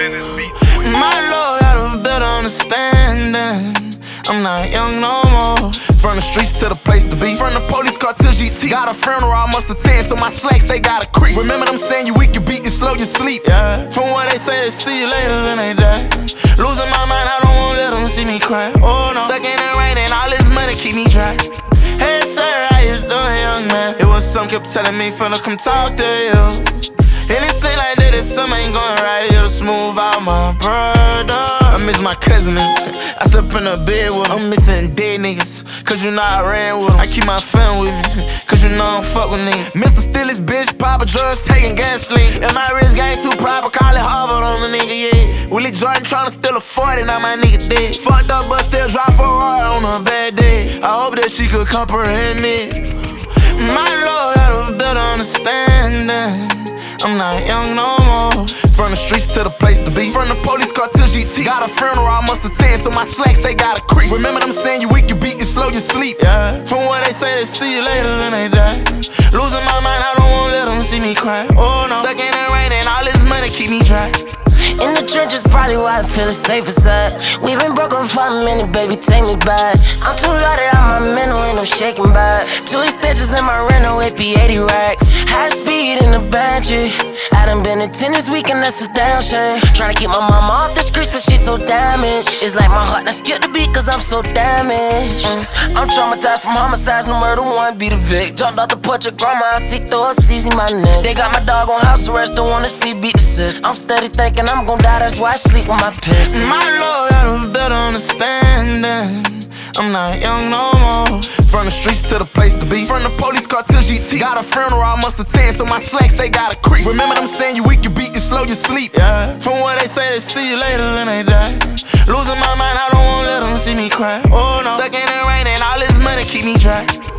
My Lord got a better understanding. I'm not young no more. From the streets to the place to be. From the police car to GT. Got a funeral, I must attend, so my slacks, they got a crease. Remember them saying you weak, you beat, you slow, you sleep. Yeah. From what they say, they see you later than they die. Losing my mind, I don't wanna let them see me cry. Oh no. Stuck in the rain and all this money keep me dry. Hey sir, how you doing, young man? It was some kept telling me, finna come talk to you. And it seem like that this summer ain't going right. You to smooth out my brother. I miss my cousin, I slept in the bed with him. I'm missing dead niggas, cause you know I ran with him. I keep my fam with me, cause you know I don't fuck with niggas. Mr. Stillis, bitch, Papa drugs, taking gasoline. And my wrist game too proper, call it Harvard on the nigga, yeah. Willie Jordan tryna steal a 40, now my nigga dead. Fucked up, but still drive for hard on a bad day. I hope that she could comprehend me. My Lord got a better understanding. I'm not young no more. From the streets to the place to be. From the police car to GT. Got a funeral, I must attend, so my slacks, they got a crease. Remember them saying you weak, you beat, you slow, you sleep. Yeah. From what they say, they see you later than they die. Losing my mind, I don't wanna let them see me cry. Oh no. Stuck in the rain and all this money keep me dry. In the trenches, probably why I feel the safest side. We been broken for a minute, baby, take me back. I'm too loaded out my mental, ain't no shaking back. 2 extensions in my rental, it be 80 racks. High speed in the Banshee. I done been to 10 this week and that's a damn shame. Tryna keep my mama off the streets, but she so damaged. It's like my heart done skipped the beat cause I'm so damaged. I'm traumatized from homicides, no murder, one be the vic. Jumped off the porch of grandma, I see through a CZ my neck. They got my dog on house arrest, don't wanna see beat the sis. I'm steady thinking I'm gon' die, that's why I sleep with my pistol. My Lord got a better understanding. I'm not young no more. From the streets to the place to be. From the police car to GT. Got a funeral, I must attend, so my slacks, they got a crease. Remember them saying you weak, you beat, you slow, you sleep. Yeah. From what they say, they see you later than they die. Losing my mind, I don't wanna let them see me cry. Oh no. Stuck in the rain and all this money keep me dry.